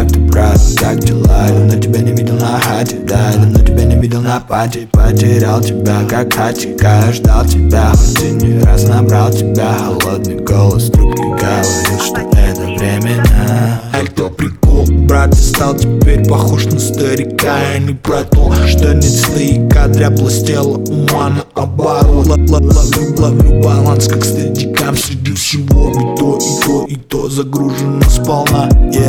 ты брат, как дела? Давно тебя не видел на хате, да, давно тебя не видел на пати. Потерял тебя, как хатика, ждал тебя, хоть и не раз набрал тебя. Холодный голос трубки говорил, что это временно. Это прикол, брат, ты стал теперь похож на старика. Я не про то, что нет стояка, дряблость тела, ума наоборот. Ловлю баланс, как стадикам, среди всего и то загружено сполна.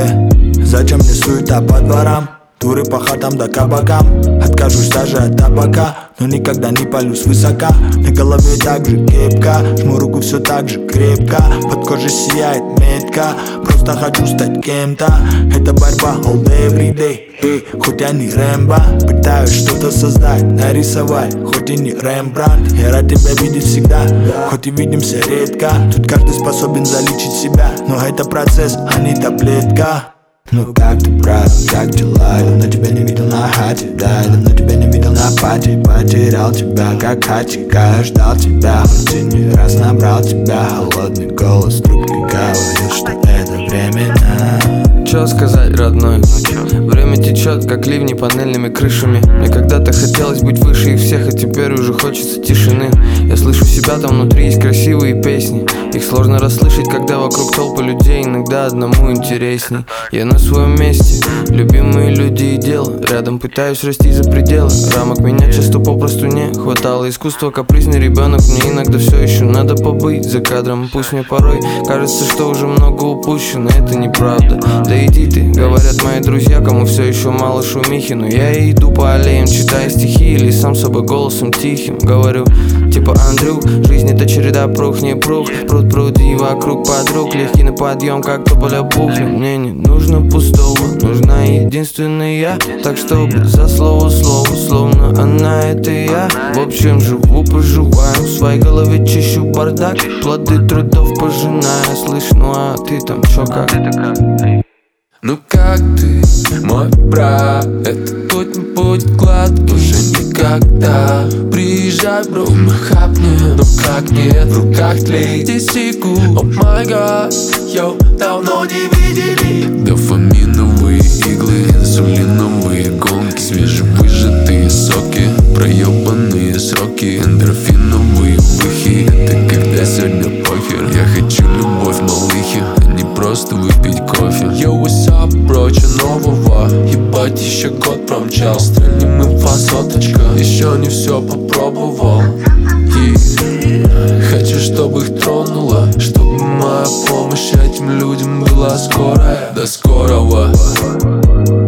Зачем мне суета по дворам? Туры по хатам да кабакам. Откажусь даже от табака, но никогда не палю свысока. На голове так же кепка, жму руку все так же крепко. Под кожей сияет метка, просто хочу стать кем-то. Это борьба all day, every day. Хоть я не Рэмбо, пытаюсь что-то создать, нарисовать, хоть и не Рембрандт. Я рад тебя видеть всегда, хоть и видимся редко. Тут каждый способен залечить себя, но это процесс, а не таблетка. Ну как ты, брат, как дела? Давно тебя не видел на хате, да, давно тебя не видел на пати. Потерял тебя, как хатика, ждал тебя, хоть и не раз набрал тебя. Холодный голос трубки говорил, что это временно. Чё сказать, родной? Время течет, как ливни панельными крышами. Мне когда-то хотелось быть выше их всех, а теперь уже хочется тишины. Я слышу себя, там внутри есть красивые песни. Их сложно расслышать, когда вокруг толпы людей. Иногда одному интересней. Я на своем месте, любимые люди и дело. Рядом пытаюсь расти за пределы рамок. Меня часто попросту не хватало искусства. Капризный ребенок, мне иногда все еще надо побыть за кадром. Пусть мне порой кажется, что уже много упущено. Это неправда, да иди ты, говорят мои друзья, кому все еще мало шумихи. Но я и иду по аллеям, читая стихи или сам собой голосом тихим говорю, типа: Андрюх, жизнь это череда прух, не прух. Пруд и вокруг подруг, легкий на подъем, как тополя пухлю. Мне не нужно пустого, нужна единственная я. Так чтобы за слово, словно она это я. В общем, живу, поживаю, в своей голове чищу бардак, плоды трудов пожиная. Слышь, ну а ты там чё, как? Ну как ты, мой брат? Этот путь не будет гладкий уже никогда. Приезжай, бро, мы хапнем. Ну как нет, в руках тлеет десятку. О май гад, йоу, давно не видели. Дофаминовые иглы, инсулиновые гонки, свежевыжатые соки, проебанные сроки, эндорфиновые выхи. Это когда сегодня похер. Я хочу любовь, малыхи, а не просто выпить кофе. Yo, what's up, bro, чё нового? Ебать, еще год промчал. Стрельнем инфа соточка, еще не все попробовал. И хочу, чтобы их тронуло, чтобы моя помощь этим людям была скорая. До скорого.